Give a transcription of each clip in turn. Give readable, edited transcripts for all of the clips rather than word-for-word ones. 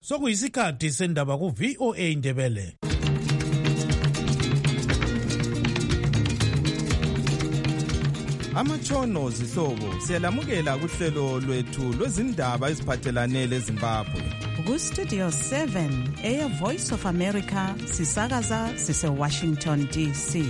Sokuyisikhathi sendaba ku VOA Indebele. Amatshono zihlobo siyalamukela kuhlelo lwethu lwezindaba eziphathelane leZimbabwe. Ku Studio 7 Air Voice of America sisakaza sise Washington DC.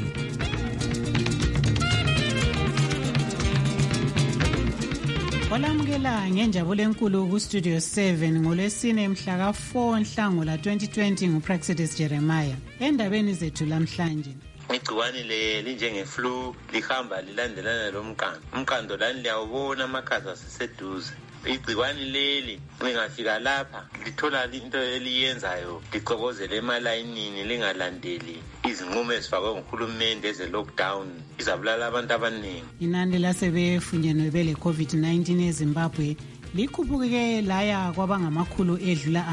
Olamukela ngenjabulo enkulu ku Studio 7 ngolwesine mhla ka4 Nhlangula 2020 nguPraxidis Jeremiah. Endabeni zethu lamhlanje. Igciwane linjenge flu lihamba lilandelana lomqando. Umqando lani liyawubona amakhaza aseseduze. Igciwane leli lingafika lapha lithola into eliyenzayo licokozele emalayinini lingalandeli izinqumo ezifakwe nguhulumende eze lockdown izabulala abantu abaningi. Inani lasebefunyenwe bele COVID-19 eZimbabwe likhuphuke laya kwabangamakhulu edlula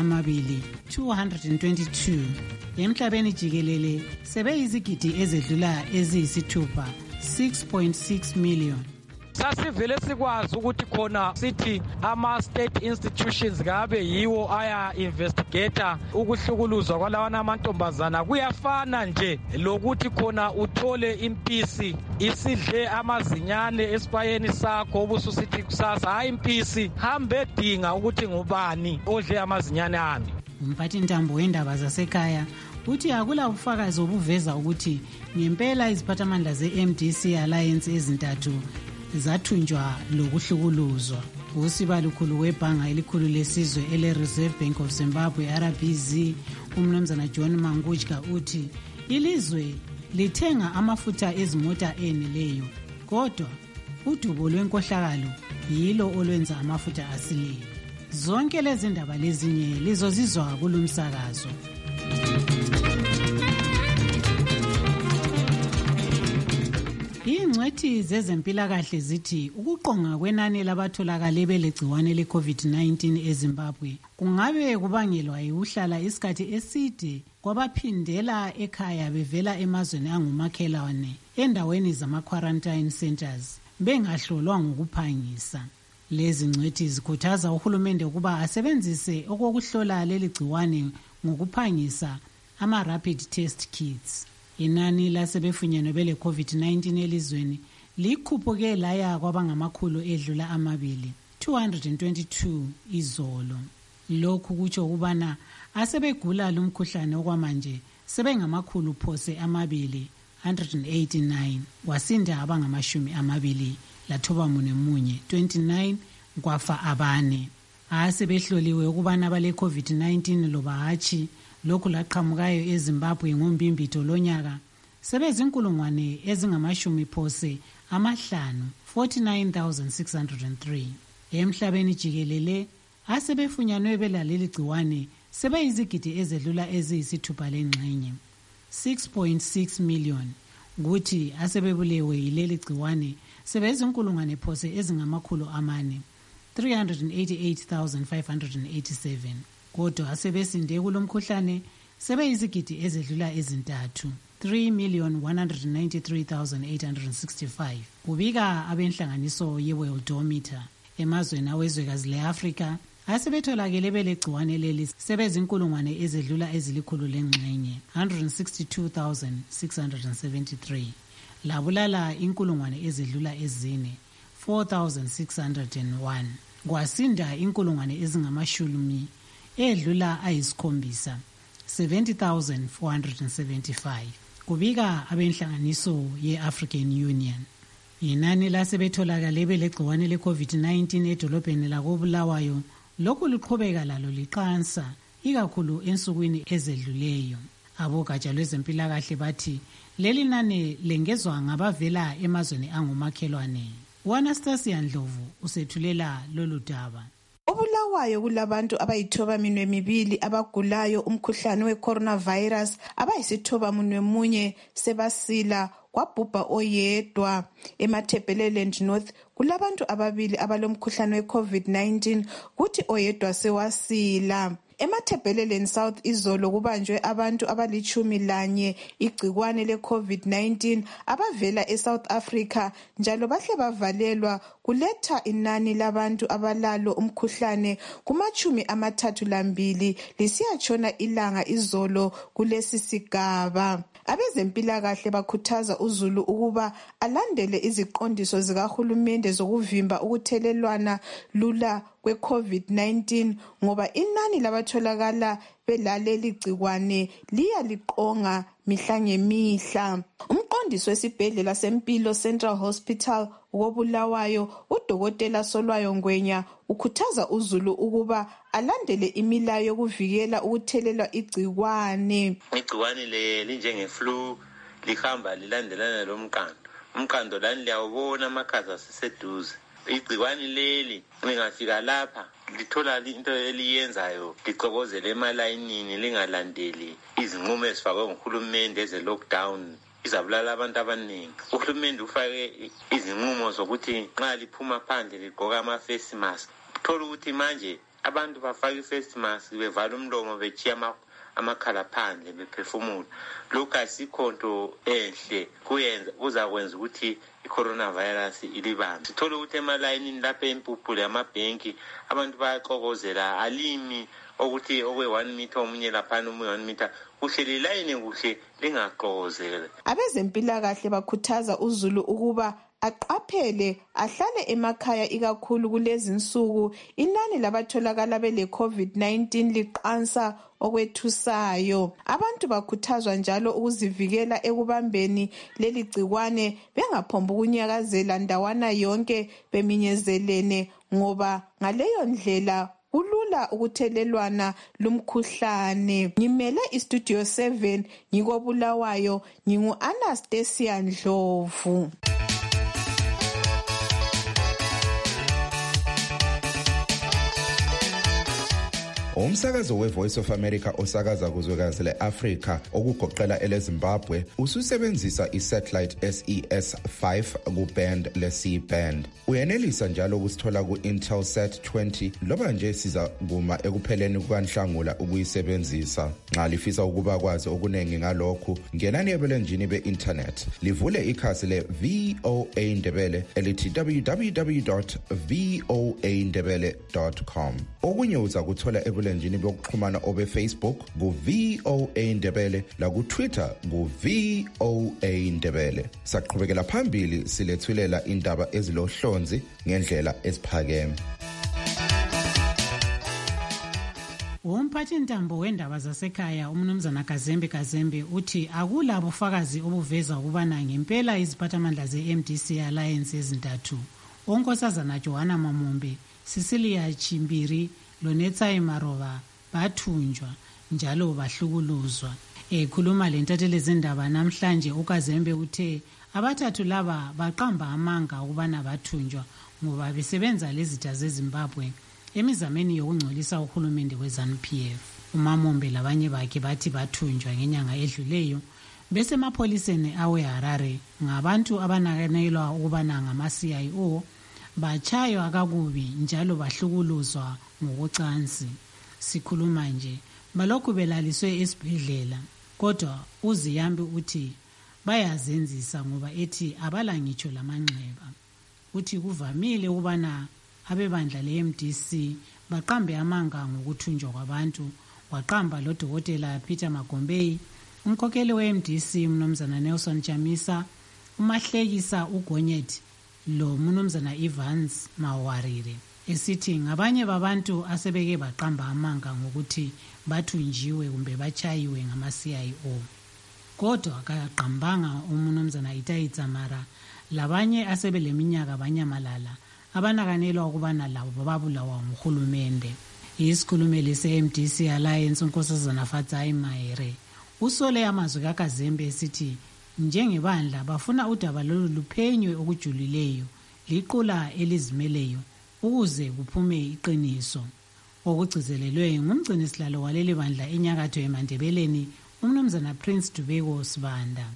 222 emhlabeni jikelele sebeyizigidi ezedlula eziyisithupha 6.6 million. Sasivele sikwazi ukuthi khona sithi ama-state institutions ngabe yiwo aya investigator ukuhlukuluzwa kwalawana amantombazana kuyafana nje lokuthi khona uthole impisi isidle amazinyane esipayeni sakho ubususithi kusasa hayi impisi hambe dinga ukuthi ngubani odle amazinyane ami. Umphathi ntambo wendaba zasekhaya uthi akula ubufakazi obuveza ukuthi ngempela iziphathamandla ze-MDC Alliance ezintathu zathunjwa lokuhlukuluzwa. Usibalukhulu webhanga elikhulu lesizwe ele-Reserve Bank of Zimbabwe RBZ umnumzana John Mangujka uthi ilizwe lithenga amafutha ezimota eneleyo kodwa udubo lwenkohlakalo yilo olwenza amafutha asileyo. Zonke lezi ndaba lezinye lizozizwa kulumsakazo. Ingcwethi zezempilakahle zithi ukuqonga kwenani labatholakale belegciwane le-COVID-19 eZimbabwe kungabe kubangelwa yikuhlala isikhathi eside kwabaphindela ekhaya bevela emazweni angumakhelwane endaweni zama-quarantine centers bengahlolwa ngokuphangisa. Lezi ngcwethi zikhuthaza uhulumende ukuba asebenzise okokuhlola leli gciwane ngokuphangisa ama-rapid test kits. Inani lasebefunyenwe bele COVID-19 elizweni likhuphuke laya kwabangamakhulu edlula 222 izolo. Lokhu kutsho ukubana asebegula lumkhuhlane okwamanje sebengamakhulu phose 289 wasinda abangamashumi 29 kwafa abane. Asebehloliwe ukubana bale COVID-19 loba hatshi lokhu laqhamukayo eZimbabwe ngombimbito lonyaka sebezinkulungwane ezingamashumi phose 49,603. Emhlabeni jikelele asebefunyanwe belaleli gciwane sebeyizigidi ezedlula eziyisithupha lengxenye 6.6 million. Kuthi asebebulewe yileli gciwane sebezinkulungwane phose ezingamakhulu 388,587. Kodwa asebesinde kulomkhuhlane sebeyizigidi ezedlula ezintathu 3,193,865. Kubika abenhlanganiso ye-Worldometer emazweni awezwekazi le-Afrika asebetholakele belegciwane leli sebezinkulungwane ezedlula ezilikhulu lengxenye 162,673. Labulala inkulungwane ezedlula ezine 4,601. Kwasinda inkulungwane ezingamashumi edlula ayisikhombisa 70,475. Kubika abenhlanganiso ye-African Union. Inani lasebetholakale belegciwane le-COVID-19 edolobheni lakoBulawayo lokhu luqhubeka lalo liqansa ikakhulu ensukwini ezedluleyo. Abogatsha lwezempilakahle bathi leli nani lengezwa ngabavela emazweni angumakhelwane. U-Anastasia Ndlovu usethulela lolu daba. Obulawayo kulabantu abayithobaminwemibili abagulayo umkhuhlane we-coronavirus abayisithobamunwemunye sebasila kwabhubha oyedwa. EMatabeleland North kulabantu ababili abalomkhuhlane we-COVID-19 kuthi oyedwa sewasila. Emathebheleleni South izolo kubanjwe abantu abali11 igcikwane le-COVID-19 abavela eSouth Africa njalo bahle bavalelwa kuletha inani labantu abalalo umkhuhlane kuma-32 lisiyatshona ilanga izolo kulesi sigaba. Abezempilakahle bakhuthaza uzulu ukuba alandele iziqondiso zikahulumende zokuvimba ukuthelelwana lula kwe-COVID-19 ngoba inani labatholakala belaleli gcikwane liyaliqonga mihla ngemihla. Umqondisi wesibhedlela sempilo Central Hospital koBulawayo uDokotela Solwayo Ngwenya ukhuthaza uzulu ukuba alandele imilayo yokuvikela ukuthelelwa igcikwane. Igcikwane linjenge-flu lihamba lilandelana lomqando. Umqando lani liyawubona amakhaza aseseduze. Igcikwane leli lingafika lapha lithola into eliyenzayo licokozele emalayinini lingalandeli izinqumo ezifakwe nguhulumende eze-lockdown izabulala abantu abaningi. Uhulumende ufake izinqumo zokuthi nxa liphuma phandle ligqoka ama-face mask. Thola ukuthi manje abantu bafake i-face mask bevala umlomo bechiya amakhala phandle bephefumula. Lokhu asikho nto enhle kuzakwenza ukuthi i-coronavirus ilibambe. Sithole ukuthi emalayinini lapha empuphule amabhenki abantu bayaxokozela alimi ukuthi okwe-1 meter omunye laphana omunye 1 meter kuhle lilayini kuhle lingaxokozela. Abezempilakahle bakhuthaza uzulu ukuba aqaphele ahlale emakhaya ikakhulu kulezi nsuku inani labatholakala bele COVID-19 liqansa okwethusayo. Abantu bakhuthazwa njalo ukuzivikela ekubambeni leli gcikwane bengaphomba ukunyakazela ndawana yonke beminyezelene ngoba ngaleyo ndlela kulula ukuthelelwana lumkhuhlane. Ngimele istudio 7 ngikoBulawayo ngingu-Anastasia Ndlovu. Umsakazo weVoice of America osakaza kuzwekazi le-Afrika okugoqela eleZimbabwe ususebenzisa isatellite SES5 kuband le-C-band. Uyenelisa njalo ukusithola ku-Intelsat 20 loba nje siza kuma ekupheleni kukaNhlangula ukuyisebenzisa. Nxa lifisa ukuba kwazi okuningi ngalokhu, ngenani ebulenjini be-internet. Livule ikhasi le-VOA Ndebele elithi www.voandebele.com. Okunye uza kuthola ebulenjini bokuxhumana obe-Facebook ku-VOA Ndebele laku-Twitter ku-VOA Ndebele. Saqhubekela phambili silethulela indaba ezilohlonzi ngendlela esiphakeme. Umphathintambo wendaba zasekhaya umnumzana Kazembe uthi akula bufakazi obuveza ukubana ngempela iziphathamandla ze-MDC Alliance ezintathu onkosazana Johanna Mamombe, Cecilia Chimbiri loNetsai Marova bathunjwa njalo bahlukuluzwa. Ekhuluma lentatheli zindaba namhlanje uKazembe uthe abathathu laba baqamba amanga ukubana bathunjwa ngoba besebenza lezitha zeZimbabwe emizameni yokungcolisa uhulumende weZANU-PF. uMamombe labanye bakhe bathi bathunjwa ngenyanga edluleyo besemapholiseni aweHarare ngabantu abanakanelwa ukubana ngama-CIO bachaywa kakubi njalo bahlukuluzwa ngokucansi. Sikhuluma nje balokhu belaliswe esibhedlela kodwa uZiyambi uthi bayazenzisa ngoba ethi abala ngitsho lamanxeba. Uthi kuvamile ukubana abebandla le-MDC baqambe amanga ngokuthunjwa kwabantu. Waqamba lo Dokotela Peter Magombei, umkhokheli we-MDC mnumzana Nelson Chamisa, uMahlekisa uGonyeti lo mnumzana Evans Mawarire, esithi ngabanye babantu asebeke baqamba amanga ngokuthi bathunjiwe kumbe bachayiwe ngama-CIO. Kodwa akaqambanga umnumzana Itai Dzamara labanye asebeleminyaka banyamalala abanakanelwa ukubana labo babulawa nguhulumende. Isikhulumeli se-MDC Alliance unkosazana Fatsai Mahere usole amazwi kaKazembe esithi njengebandla bafuna udaba lolu luphenywe okujulileyo liqula elizimeleyo ukuze kuphume iqiniso. Okugcizelelwe ngumgcinisihlalo waleli bandla enyakatho eMandebeleni umnumzana Prince Dubeko Sibanda.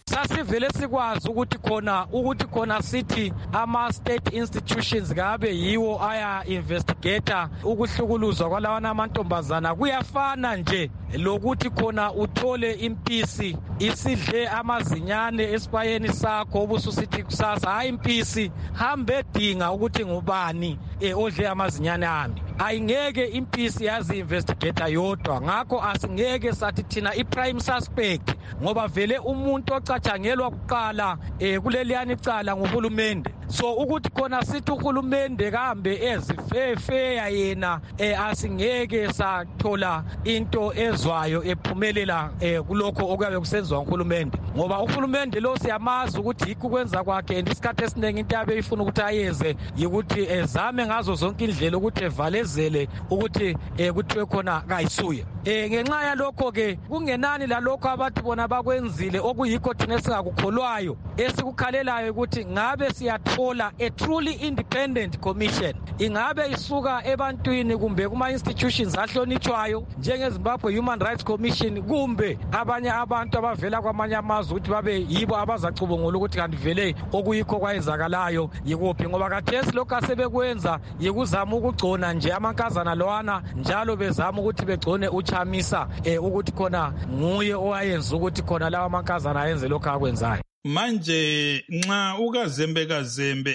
sasivele sikwazi ukuthi khona sithi ama-state institutions ngabe yiwo aya-investigator ukuhlukuluzwa kwalawana amantombazana kuyafana nje lokuthi khona uthole impisi isidle amazinyane esipayeni sakho ubususithi kusasa hayi impisi hambe dinga ukuthi ngubani odle amazinyane ami. Ayingeke impisi yazi-investigator yodwa, ngakho asingeke sathi thina i-prime suspect ngoba vele umuntu ocatshangelwa kuqala kuleliyani icala nguhulumende. So ukuthi khona sithi uhulumende kambe ezifeya yena asingeke sathola into ezwayo ephumelela kulokho okuyabe kusenziwa nguhulumende, ngoba uhulumende lo siyamazi ukuthi yikho kwenza kwakhe and isikhathi esiningi into yabe ifuna ukuthi ayeze yikuthi ezame ngazo zonke indlela ukuthi evalezele ukuthi kuthiwe khona kayisuye. Ngenxa yalokho-ke kungenani lalokho abathi bona bakwenzile okuyikho thina esingakukholwayo esikukhalelayo ukuthi ngabe siyathola a truly independent commission, ingabe isuka ebantwini kumbe kuma-institutions ahlonitshwayo njengeZimbabwe Human Rights Commission kumbe abanye abantu abavela kwamanye amazwe ukuthi babe yibo abazacubungula ukuthi kanti vele okuyikho kwayenzakalayo yikuphi, ngoba khathesi lokhu asebekwenza yikuzama ukugcona nje amankazana lowana njalo bezama ukuthi begcone uchamisa ukuthi khona nguye owayenza ukuthi khona lawa amankazana ayenze lokhu akwenzayo. Manje nxa uKazembe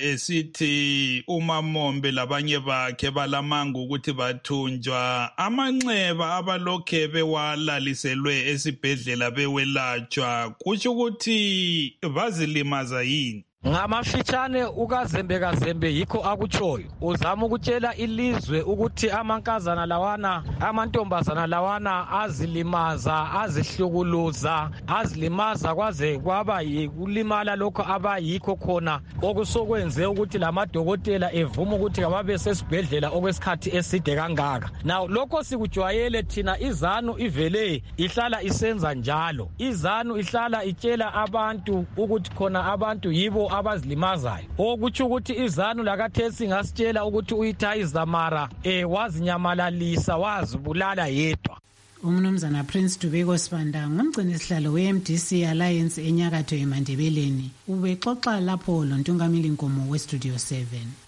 esithi uMamombe labanye bakhe balamanga ukuthi bathunjwa, amanxeba abalokhe bewalaliselwe esibhedlela bewelatshwa kutsho ukuthi bazilimaza yini? Ngamafitshane uKazembe yikho akutshoyo, uzama ukutshela ilizwe ukuthi amankazana lawana amantombazana lawana azilimaza, azihlukuluza, azilimaza kwaze kwaba yikulimala lokho abayikho khona okusokwenze ukuthi lamadokotela evuma ukuthi ababe sesibhedlela okwesikhathi eside kangaka. Now lokho sikujwayele thina, izanu ivele ihlala isenza njalo, izanu ihlala itshela abantu ukuthi khona abantu yibo abazilimazayo, okutsho ukuthi izanu lakathesi ngasitshela ukuthi uyithayiza mara wazinyamalalisa, wazibulala yedwa. Umnumzana Prince Dubeko Sibanda ngumgcini sihlalo we-MDC Alliance enyakatho eMandebeleni, ubexoxa lapho loNtungamili Nkomo we-Studio 7.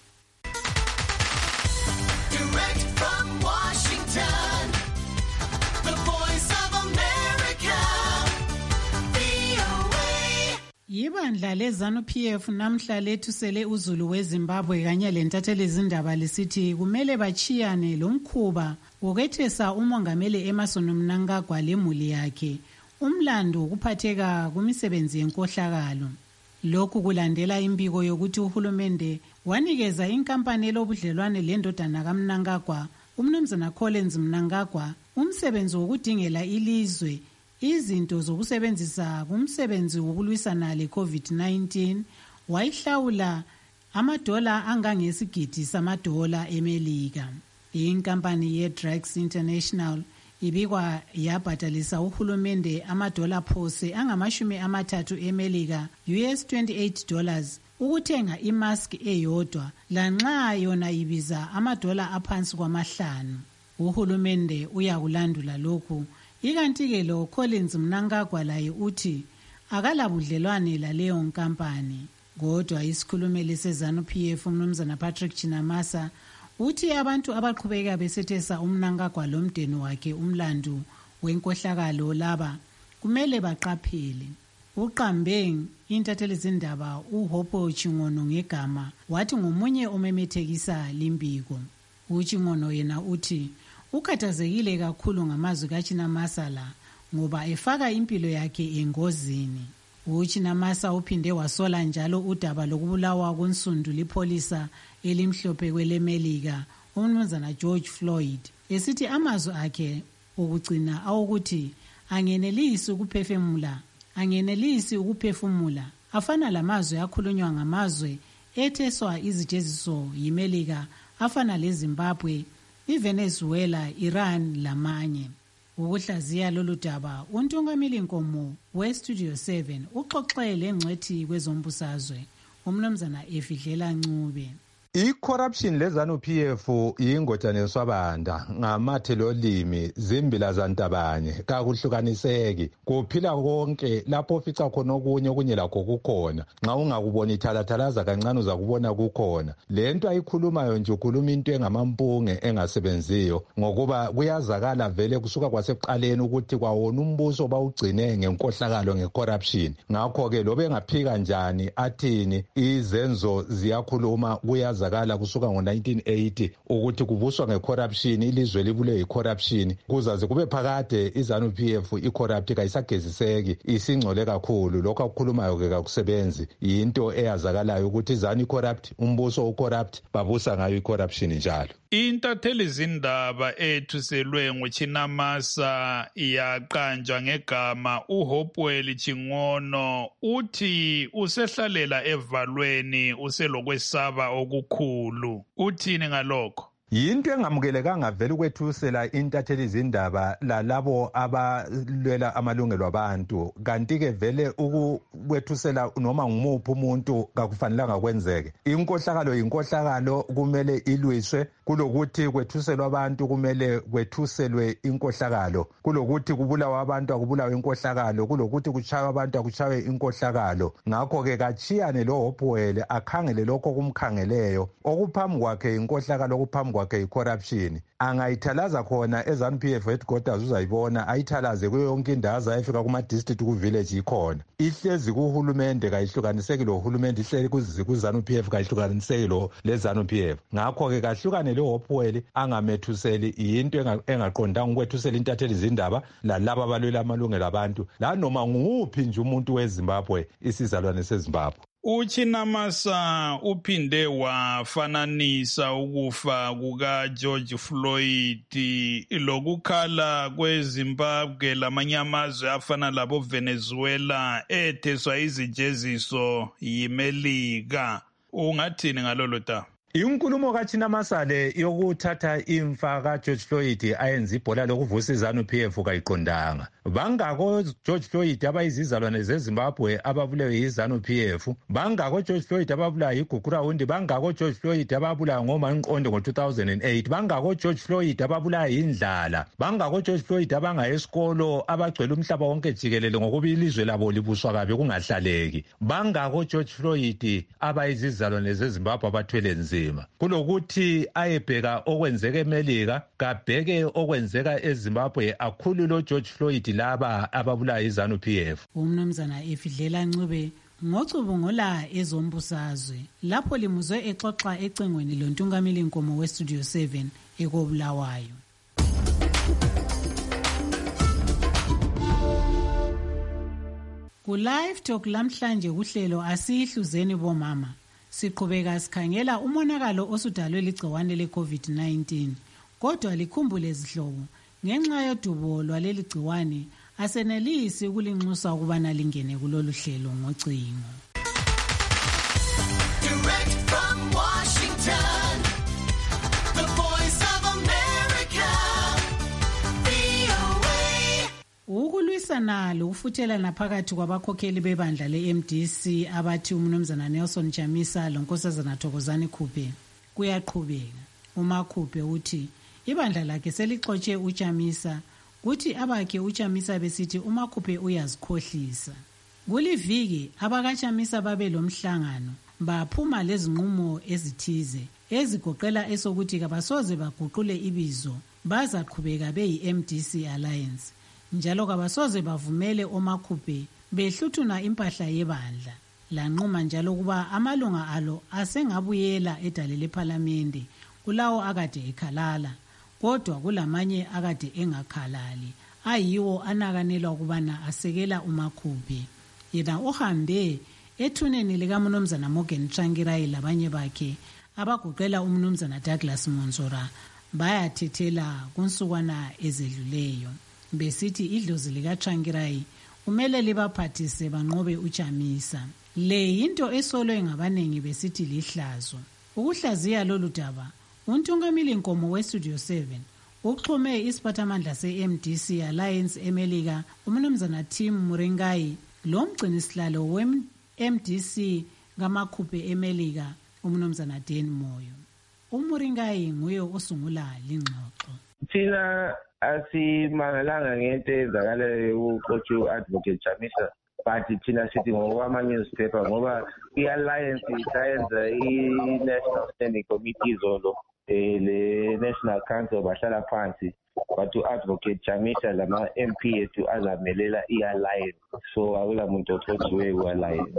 Ibandla leZANU-PF namhla lethusele uZulu weZimbabwe kanye lentatheli izindaba lisithi kumele bachiyane lomkhuba wokwethesa umongameli Emmerson Mnangagwa lemuli yakhe umlando ukuphatheka kumisebenzi yenkohlakalo. Lokhu kulandela imbiko yokuthi uhulumende wanikeza inkampani elobudlelwane lendodana kaMnangagwa umnumzana Collins Mnangagwa umsebenzi wokudingela ilizwe izinto zokusebenzisa kumsebenzi wokulwisana le-COVID-19, wayihlawula amadola angangesigidi samadola eMelika. Inkampani ye-Drax International ibikwa yabhatalisa uhulumende amadola phose angama-30 eMelika, $28, ukuthenga imask eyodwa lanxa yona ibiza amadola aphansi kwama5. Uhulumende uyakulandula lokhu. Ikanti-ke lo Collins Mnangagwa laye uthi akalabudlelwane laleyo nkampani. Kodwa isikhulumeli seZANU-PF umnumzana Patrick Chinamasa uthi abantu abaqhubeka besethesa uMnangagwa lomndeni wakhe umlando wenkohlakalo laba kumele baqaphele. Uqambe intatheli izindaba uHopo Chingono ngegama wathi ngomunye omemethekisa limbiko. UChingono yena uthi ukhathazekile kakhulu ngamazwi kaChinamasa la ngoba efaka impilo yakhe engozini. UChinamasa uphinde wasola njalo udaba lokubulawa konsundu lipholisa elimhlophe kweleMelika umnumzana George Floyd, esithi amazwi akhe okugcina awukuthi angenelisi ukuphefumula afana lamazwi akhulunywa ngamazwe etheswa izijeziso yiMelika afana leZimbabwe, iVenezuela, Iran lamanye. Ukuhlaziya lolu daba uNtungamili Nkomo we-Studio 7 uxoxele ngcwethi kwezombusazwe umnumzana Efidlela Ncube. I-corruption leZANU-PF yingojane yeswabanda ngamathelo olimi zimbila zantabanye kakuhlukaniseki kuphila konke lapho ofica khona okunye lakho kukhona nxa ungakubona ithalathalaza kancane uzakubona kukhona lento ayikhulumayo nje ukhuluma into engamampunge engasebenziyo ngokuba kuyazakala vele kusuka kwasekuqaleni ukuthi kwawona umbuso bawugcine ngenkohlakalo ngecorruption ngakho-ke lobe engaphika njani athini izenzo ziyakhuluma kuyazakala kusuka ngo-1980 ukuthi kubuswa ngecorruption ilizwe libule yicorruption kuzaze kube phakade iZANU-PF icorrupt kayisageziseki isingcole kakhulu lokho akukhulumayo-ke kakusebenzi yinto eyazakalayo ukuthi iZANU icorrupt umbuso ucorrupt babusa ngayo icorruption njalo. Intatheli zindaba ethuselwe nguChinamasa yaqanjwa ngegama uHopewell Chingono uthi usehlalela evalweni uselokwesaba okukhulu. Uthini ngalokho? Yinto engamukelekanga vele ukwethusela intatheli zindaba lalabo abalwela amalungelo abantu kanti-ke vele ukwethusela noma ngumuphi umuntu kakufanelanga kwenzeke. Inkohlakalo yinkohlakalo kumele ilwiswe kulokuthi kwethuselwa abantu kumele kwethuselwe inkohlakalo kulokuthi kubulawa abantu akubulawe inkohlakalo kulokuthi kuchaywe abantu akuchaywe inkohlakalo ngakho-ke kachiyane lo Hopewell akhangele lokho kumkhangeleyo okuphambi kwakhe inkohlakalo okuphambi kwakhe i-corruption angayithalaza khona eZANU-PF headquarters uzayibona ayithalaze kuyo yonke indawo azayefika kuma-district ku-village ikhona ihlezi kuhulumende kayihlukaniseki lo hulumende ihleli kuZANU-PF kayihlukaniseki lo leZANU-PF ngakho-ke kahlukane lo Hopewell angamethuseli yinto engaqondanga ukwethusela intatheli zindaba lalabo abalwela amalungelo abantu la noma nguphi nje umuntu weZimbabwe isizalwane seZimbabwe. UChinamasa uphinde wafananisa ukufa kukaGeorge Floyd lokukhala kweZimbabwe lamanye amazwe afana labo Venezuela etheswa izijeziso yiMelika. Ungathini ngalolo daba? Inkulumo kaChinamasa le yokuthatha imfa kaGeorge Floyd ayenza ibhola lokuvusa iZANU-PF kayiqondanga. Bangako George Floyd abayizizalwane zeZimbabwe ababulewe yiZANU-PF, bangako George Floyd ababulawa yigugurawundi, bangako George Floyd ababulawa ngoManqondo ngo-2008, bangako George Floyd ababulawa yindlala, bangako George Floyd abangaya esikolo abagcwele umhlaba wonke jikelele ngokuba ilizwe labo libuswa kabi kungahlaleki, bangako George Floyd abayizizalwane zeZimbabwe abathwele nzima. Kulokuthi ayebheka okwenzeka eMelika kabheke okwenzeka eZimbabwe akhululo George Floyd laba ababulawa yiZANU-PF. Umnumzana Efidlela Ncube ngocubungula ezombusazwe lapho limuzwe exoxa ecengweni lontungameli inkomo weStudio 7 ekobulawayo. Ku live talk lamhlanje kuhlelo asihluzeni bomama siqhubeka sikhangela umonakalo osudalwe ligciwane leCovid-19 kodwa likhumbule izihlobo ngenxa yodubo lwaleli gciwane asenelisi ukulinxusa ukubana lingene kulolu hlelo ngocingo. Direct from Washington, the voice of America, VOA. Ukulwisana lokufuthelana phakathi kwabakhokheli bebandla le-MDC abathi umnumzana Nelson Chamisa lonkosazana Thokozani Khuphe kuyaqhubeka. uMakhuphe uthi ibandla lakhe selixotshe uChamisa kuthi abakhe uChamisa besithi uMakhuphe uyazikhohlisa. Kuliviki abakaChamisa babe lomhlangano baphuma lezinqumo ezithize ezigoqela esokuthi kabasoze baguqule ibizo bazaqhubeka beyi-MDC Alliance njalo kabasoze bavumele oMakhuphe behluthuna impahla yebandla. Lanquma njalo kuba amalunga alo asengabuyela edale lePhalamende kulawo akade ekhalala kodwa kulamanye akade engakhalali ayiwo anakanelwa ukubana asekela uMakhuphe. Yena uhambe ethuneni likaMnumzana Morgan Tsvangirai labanye bakhe abagoqela uMnumzana Douglas Monsora bayathethela kunsukwana ezedluleyo besithi idlozi likaTsvangirai kumele libaphathise banqobe uChamisa. Le yinto esolwe ngabanengi besithi lihlazo. Ukuhlaziya lolu daba untungameli inkomo weStudio 7 uxhume isiphathamandla se-MDC Alliance eMelika uMnumzana Tim Muringai lo mgcinisihlalo we-MDC kaMakhuphe eMelika umnumzana Dan Moyo. UMuringai nguye osungula lingxoxo. Thina asimangalanga ngento ezakalayo ucoach advocate Chamisa, but thina sithi ngokwama-newspaper ngoba i-alliance isayenza i-national standing committee zolo le National Council bahlala phansi but u-advocate Chamisa lama-MP ethu azamelela i-alliance, so akula muntu othojiwe ku-alliance.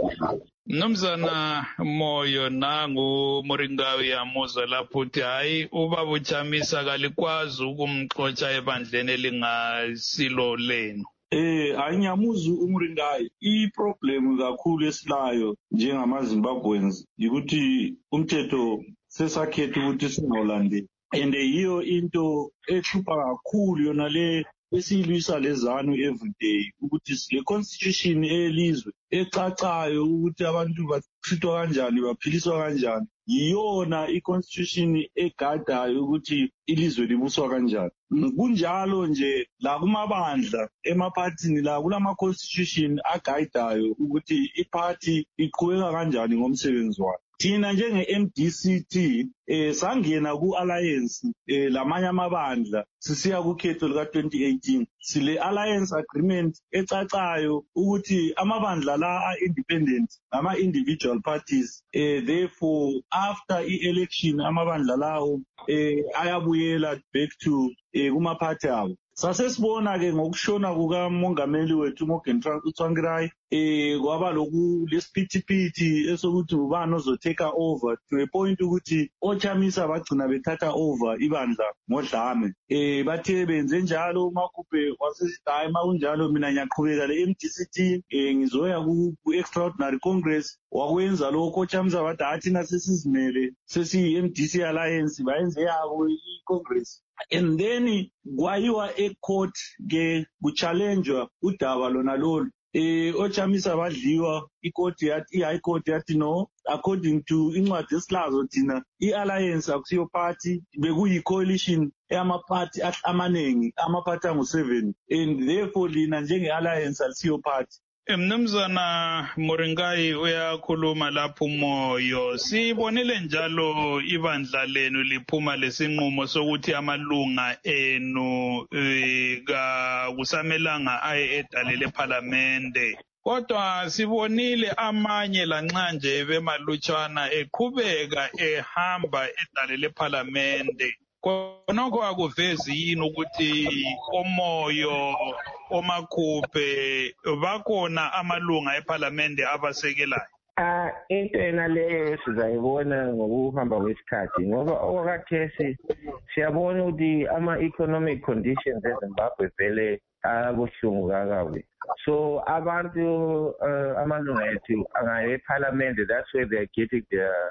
Mnumzana Moyo nangu Muringawi yamuza lapho uthi hayi ubaba uChamisa kalikwazi ukumxotsha ebandleni elingasilo lenu. Angiyamuzi uMuringayi. I-problem kakhulu esilayo njengama-Zimbabweans yikuthi umthetho sesakhetha ukuthi singawulandeli, and yiyo into ehlupha kakhulu yona le esiyilwisa lezanu everyday ukuthi le constitution elizwe ecacayo ukuthi abantu bathithwa kanjani baphiliswa kanjani, yiyona i-constitution egadayo ukuthi ilizwe libuswa kanjani. Kunjalo nje la kumabandla emaphathini la kulama-constitution agayidayo ukuthi iphathi iqhubeka kanjani ngomsebenzi wayo. Thina njenge-MDCT sangena ku-alliance lamanye amabandla sisiya kukhetho lika-2018 sile alliance agreement ecacayo ukuthi amabandla la a-independent ama-individual parties therefore after i-election amabandla lawo ayabuyela back to kumaphathi abo. Sasesibona-ke ngokushona kukamongameli wethu Morgan Tsvangirai kwaba lokhu lesiphithiphithi esokuthi ubani ozoteka over to a point ukuthi oChamisa bagcina bethatha over ibandla ngodlame. Bathe benze njalo uMakhuphe wasesithi hayi makunjalo mina ngiyaqhubeka le-MDCT ngizoya ku-extraordinary congress. Wakwenza lokho oChamisa bathi hathi thina sesizimele sesiyi-MDC alliance bayenze yabo i-congress. And then kwayiwa e-court ke kuchallengewa udaba lona lolu. oChamisa badliwa i-high court yathi no, according to incwadi esilazo thina i-alliance akusiyo party, bekuyi-coalition eyamaphathi amaningi, amaphathi angu-7, and therefore lina njenge-alliance alisiyo party. Mnumzana Muringayi uyakhuluma lapho Moyo, sibonile njalo ibandla lenu liphuma lesinqumo sokuthi amalunga enu kusamelanga aye edalele parliamente. Kodwa sibonile amanye lanxa nje bemalutshwana eqhubeka ehamba edalele parliamente. Konoko akuvezi yini ukuthi oMoyo oMakhuphe bakhona amalunga eParliament abasekelayo? Into enaleyo sizayibona ngokuhamba kwesikhathi ngoba okwakhathesi siyabona ukuthi ama-economic conditions eZimbabwe vele abuhlungu kakabi. So abantu amalunga ethu angaya eParliament, that's where they're getting their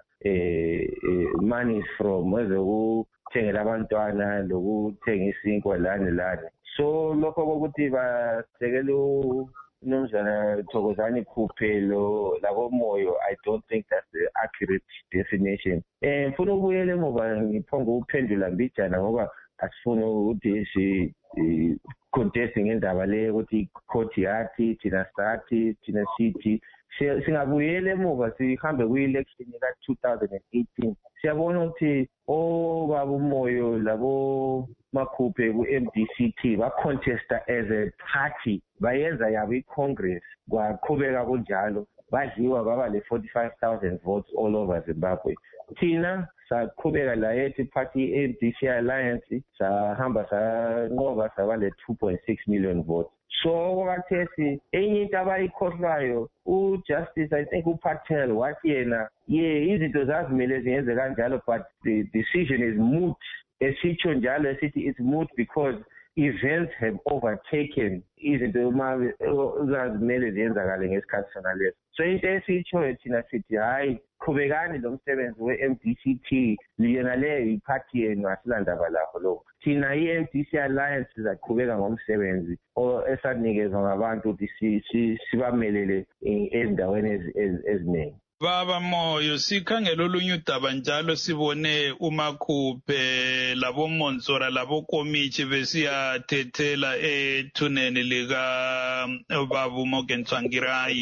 monies from, thengela abantwana lokuthenga isinkwa lani lani. So lokho kokuthi basekela uMnumzana Thokozani Khuphe labo Moyo, I don't think that's the accurate definition. Mfuna ukubuyela emuva ngiphonga ukuphendula mbijana ngoba asifuna ukuthi si contest ngendaba le ukuthi court yathi thina sathi thina sithi singabuyela emuva sihambe kwi-election ka-2018. Siyabona ukuthi obaba uMoyo labo Makhuphe ku-MDCT ba-contesta as a party, bayenza yabo i-congress, kwaqhubeka kunjalo, badliwa baba le-45,000 votes all over Zimbabwe. Thina saqhubeka la yethu i-party i-MDC Alliance sahamba sanqoba saba le-2.6 million votes. So okathesi enye into abayikhohlayo uJustice I think uPatel wathi yena izinto zazimele ziyenze kanjalo but the decision is moot. Esitsho njalo esithi it's moot because events have overtaken izinto zazimele ziyenzakale ngesikhathi sona leso. So into esitshoyo thina sithi hayi qhubekani lo msebenzi we-MDCT, liyona leyo iphathi yenu asilandaba lakho lokho. Thina i-MDC Alliance sizaqhubeka ngomsebenzi esanikezwa ngabantu ukuthi sibamelele ezindaweni eziningi. Baba Moyo, sikhangela olunye udaba njalo sibone uMakhuphe labo Monsora labo Komichi besiyathethela ethuneni lika baba Morgan Tsvangirai.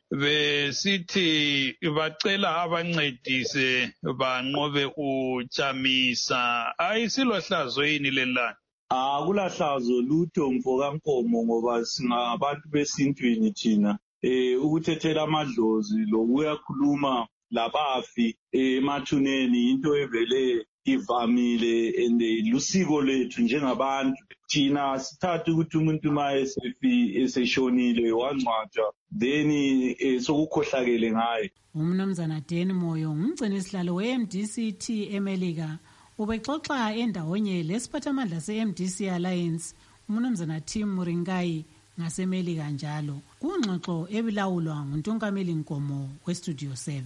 besithi bacela abancedise banqobe uJamisa. Ayisilohlazo yini lelana? Akulahlazo lutho mfokankomo ngoba singabantu besintwini thina ukuthethela amadlozi lokuyakhuluma labafi emathuneni into evele ivamile lusiko lethu njengabantu. Thina sithatha ukuthi umuntu ma eseshonile wangcwatshwa then sokukhohlakele ngaye. Umnumzana Dan Moyo ngumgcini sihlalo we-MDCT eMelika ubexoxa endawonye lesiphathamandla se-MDC Alliance umnumzana Tim Muringai ngaseMelika njalo kungxoxo ebilawulwa nguNtungameli Nkomo weStudio 7.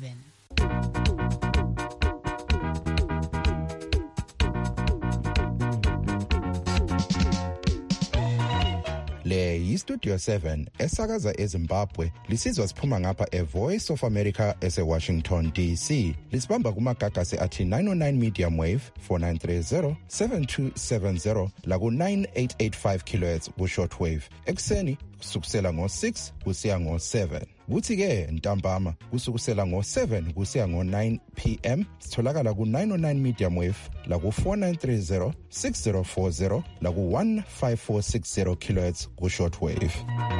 Le yiStudio 7 esakaza eZimbabwe lisizwa siphuma ngapha eVoice of America eseWashington DC. Lisibamba kumagagasi athi 909 medium wave 4930 7270 laku 9885 kHz ku shortwave. Ekseni kusukusela ngo6 kusiya ngo7. Kuthi ke ntambama kusukusela ngo7 kusiya ngo9 PM sitholakala ku 909 medium wave la ku 4930 6040 la ku 15460 kHz ku shortwave.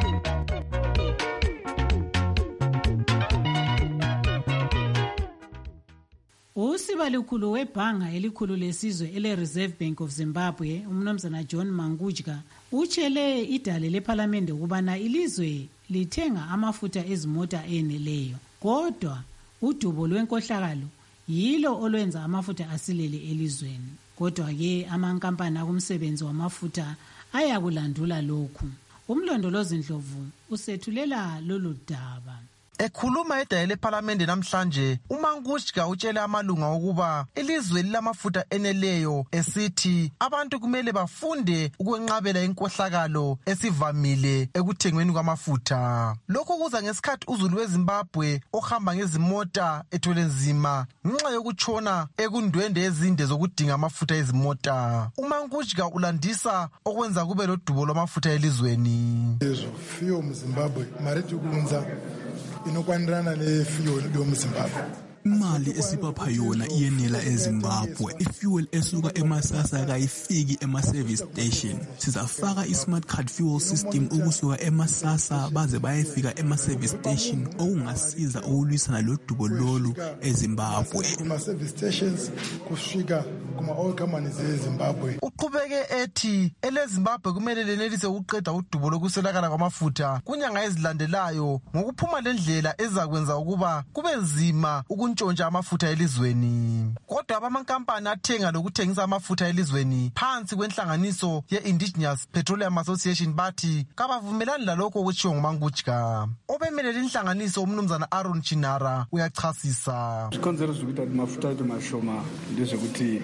Usibalukhulu webhanga elikhulu lesizwe ele-Reserve Bank of Zimbabwe umnumzana John Mangudya utshele idale lephalamende ukubana ilizwe lithenga amafutha ezimota eneleyo kodwa udubo lwenkohlakalo yilo olwenza amafutha asilele elizweni. Kodwa ke amankampani akumsebenzi wamafutha ayakulandula lokhu. Umlondolozi Ndlovu usethulela lolu daba. Ekhuluma edale lephalamende namhlanje uMangudya utshele amalunga ukuba ilizwe lilamafutha eneleyo esithi abantu kumele bafunde ukwenqabela inkohlakalo esivamile ekuthengweni kwamafutha. Lokho kuza ngesikhathi uzulu weZimbabwe ohamba ngezimota ethwele nzima ngenxa yokutshona ekundwende ezinde zokudinga amafutha ezimota. uMangudya ulandisa okwenza kube lodubo lwamafutha elizweni. Fiyo muZimbabwe marithi kunza inokwanirana nefiyo yomuZimbabwe. Imali esibapha yona iyenela eZimbabwe. Ifuel esuka eMasasa kayifiki ema-service station. Sizafaka i-smart card fuel system ukusuka eMasasa baze bayefika ema-service station okungasiza ukulwisana lodubo lolu eZimbabwe. Kuma-service stations kufika kuma-oil companies eZimbabwe. Uqhubeke ethi eleZimbabwe kumele lenelise ukuqeda udubo lokuswelakala kwamafutha kunyanga ezilandelayo ngokuphuma lendlela ezakwenza ukuba kube nzima ntshontsha amafutha elizweni. Kodwa abamankampani athenga lokuthengisa amafutha elizweni phansi kwenhlanganiso ye-Indigenous Petroleum Association bathi kabavumelani lalokho okutshiwo nguMangudya. Obemelela inhlanganiso umnumzana Aaron Chinara uyachasisa. Sikonzero zokuthi amafutha ethu mashoma ndezokuthi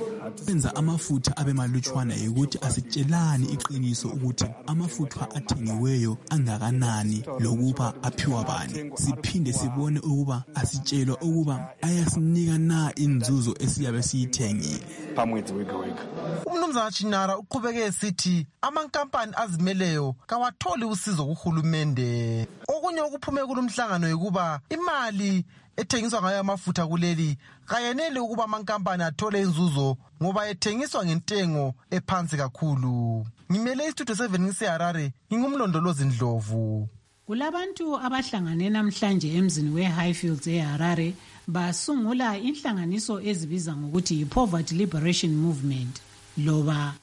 senza amafutha abe malutshwana ukuthi asitshelani iqiniso ukuthi amafutha athengiweyo angakanani lokuba aphiwa bani. Siphinde sibone ukuba asitshelwa ukuba ayasinika na inzuzo esiyabe siyithengile pamwedzi wega. Umnumzana Chinara uqhubeke esithi amankampani azimeleyo kawatholi usizo kuhulumende. Okunye okuphume kulomhlangano ukuba imali ethengiswa ngayo amafutha kuleli kayenele ukuba amankampani athole inzuzo ngoba ethengiswa ngentengo ephansi kakhulu. Ngimele iStudio 7 ngiseHarare ngingumlondolozi Ndlovu. Kulabantu abahlangane namhlanje emzini weHighfields eHarare basungula inhlanganiso ezibiza ngokuthi yi-Poverty Liberation Movement loba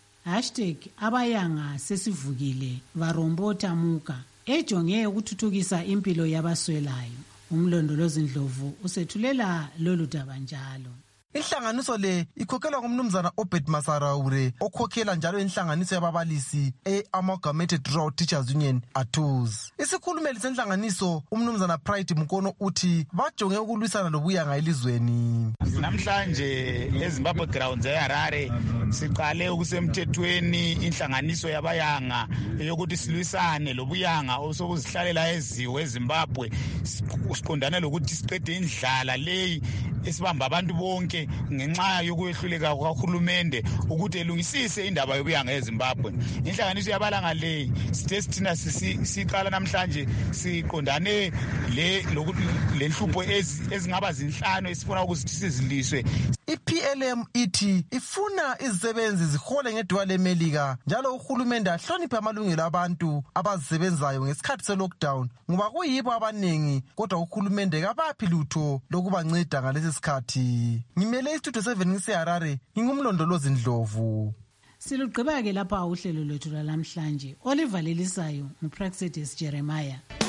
#abayanga sesivukile varombota muka ejonge ukuthuthukisa impilo yabaswelayo. Umlondolozi Ndlovu usethulela lolu daba njalo. Inhlanganiso le ikhokhelwa ngumnumzana Obed Masaraure okhokhela njalo inhlanganiso yababalisi e-Amalgamated Rural Teachers Union ATUS. Isikhulumeli senhlanganiso umnumzana Pride Mkono uthi bajonge ukulwisana lobuyanga elizweni. Namhlanje eZimbabwe Grounds eHarare siqale ukusemthethweni inhlanganiso yabayanga yokuthi silwisane lobuyanga osokuzihlalela eziwe eZimbabwe siqondana lokuthi siqede indlala leyi esibamba abantu bonke ngenxa yokwehluleka kwahulumende ukuthi elungisise indaba yobuyanga eZimbabwe. Inhlanganiso yabalanga le sithe sithina siqala namhlanje siqondane le nhlupho ezingaba zinhlanu esifuna ukuthi siziliswe. iPLM ithi ifuna izisebenzi zihole ngedwa leMelika njalo uhulumende ahloniphe amalungelo abantu abazisebenzayo ngesikhathi se-lockdown ngoba kuyibo abaningi kodwa uhulumende kabaphi lutho lokubanceda ngalesi sikhathi. Ngimele istudio 7 ngiseHarare, ngingumlondolozi Ndlovu. Silugqiba ke lapha uhlelo lwethu lwalamhlanje. Oliver Lelisayo nguPraxedis Jeremiah.